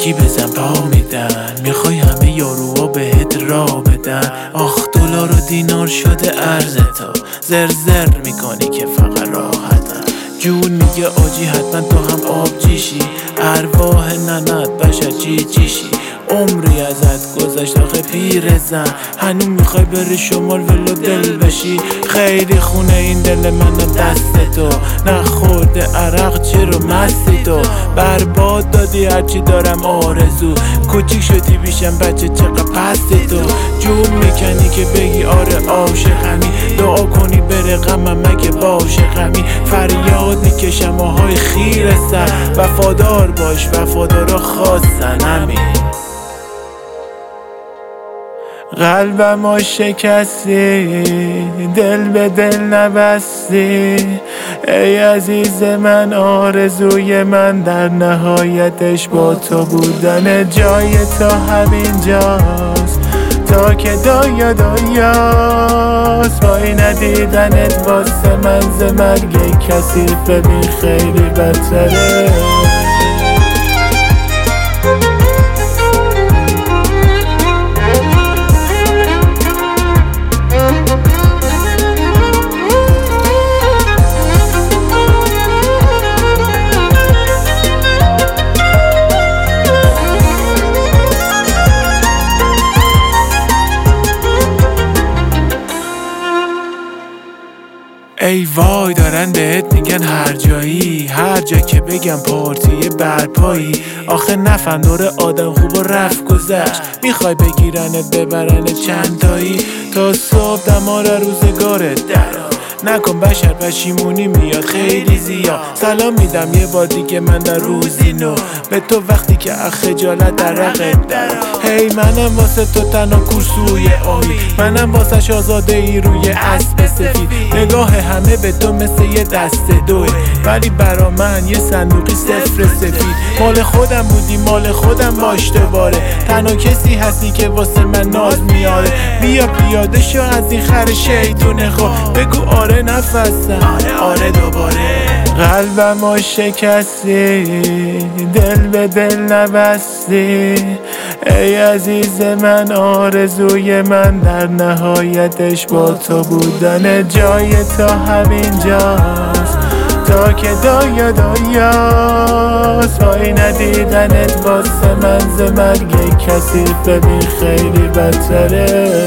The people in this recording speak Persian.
یکی بزن پا میدن، میخوای همه یاروها بهت راه بدن. آخ دلار و دینار شده ارز تا، زرزر میکنی که فقط راحتن. جون میگه آجی حتما تو هم آبجیشی، ارواح ننت بشر جیجیشی. عمری ازت گذشت آخه پیرزن، هنوز میخوای بری شمال ولو دل بشی. خیلی خونه این دل من دست تو، نخورده عرق چرا مستی تو. برباد دادی هرچی دارم آرزو، کوچیک شدی بیشم بچه چقدر پستی تو. جون میکنی که بگی آره عاشقمی، دعا کنی بره غمم مگه باشه غمی. فریاد میکشم آهای خیره سر، وفادار باش وفادارا خواستن همین. قلبمو شکستی، دل به دل نبستی. ای عزیز من آرزوی من در نهایتش با تو بودن. جای تو همینجاست تا که دایا دایاست. وای ندیدنت واسه من ز مرگ کسی ببین خیلی بدتره. ای وای دارن بهت میگن هر جایی، هر جا که بگم پارتی برپایی. آخه نفهم دور آدم خوب و رفت گذشت، میخوای بگیرنت ببرنت چند تایی. تا صبح دمار روزگارت درا، نکن بشر پشیمونی میاد خیلی زیاد. سلام میدم یه بار دیگه من در روزی نو، به تو وقتی که خجالت در رقت در. هی منم واسه تو تنها کورسوی امید، منم واسه آزاده ای روی اسب سفید. نگاه همه به تو مثل یه دست دوه، ولی برا من یه صندوقی صفر سفید. مال خودم بودی مال خودم باش دوباره، تنها کسی هستی که واسه من ناز میاره. بیا پیاده شو از این خر شیطونه خو، بگو آره نفسم آره دوباره. قلبمو شکستی، دل به دل نبستی. ای عزیز من آرزوی من در نهایتش با تو بودن. جای تو همینجاست تا که دایا دایاست. وای ندیدنت واسه من ز مرگ کسی ببین خیلی بدتره.